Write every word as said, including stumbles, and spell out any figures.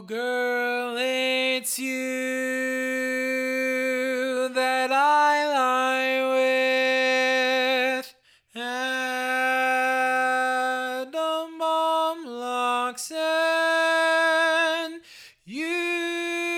girl, it's you that I lie with. Adam Bomloxen, you